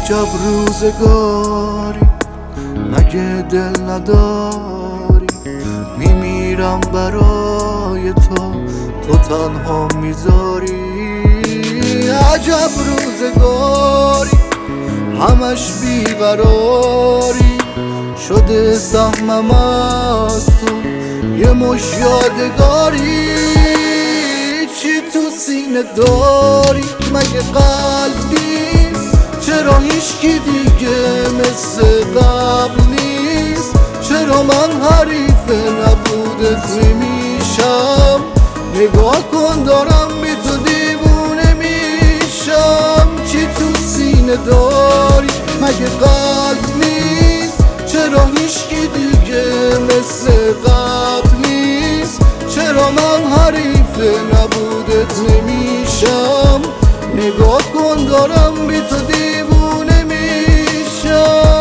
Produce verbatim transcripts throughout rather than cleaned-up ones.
عجب روزگاری، مگه دل نداری؟ میمیرم برای تو، تو تنها میذاری. عجب روزگاری، همش بیقراری، شده سهمم از تو یه مش یادگاری. چی تو سینه داری؟ مگه قلب نیست؟ چرا هیچکی دیگه مثل قبل نیست؟ چرا من حریف نبودت نمیشم؟ نگاه کن دارم بی تو دیوونه میشم. چی تو سینه داری؟ مگه قلب نیست؟ چرا هیچکی دیگه مثل قبل نیست؟ چرا من حریف نبودت نمیشم؟ نگاه کن دارم بی تو دیوونه میشم.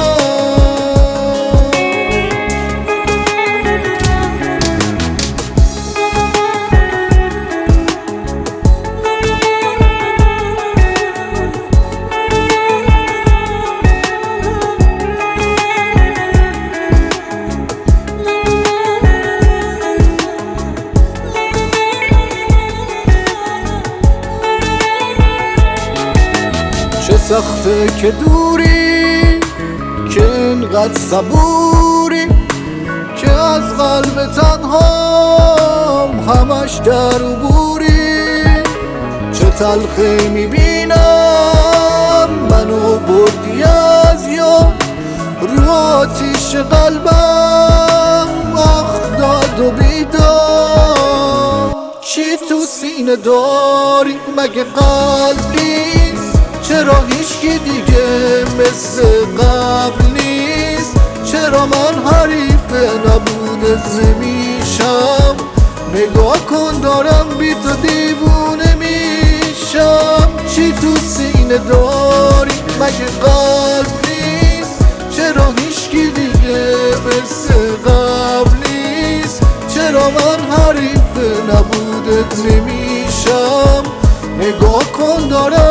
چه سخته که دوری، که اینقدر صبوری، که از قلب تنهام همش در عبوری. چه تلخی میبینم منو بردی از یاد، رو آتیش قلبم آخ داد و بیداد. چی تو سینه داری؟ مگه قلب نیست؟ چرا هیچکی دیگه مثل قبل نیست؟ چرا من حریف نبودت نمیشم؟ نگاه کن دارم بی تو دیوونه میشم. چی تو سینه داری؟ مگه قلب نیست؟ چرا هیچکی دیگه مثل قبل نیست؟ چرا من حریف نبودت نمیشم؟ نگاه کن دارم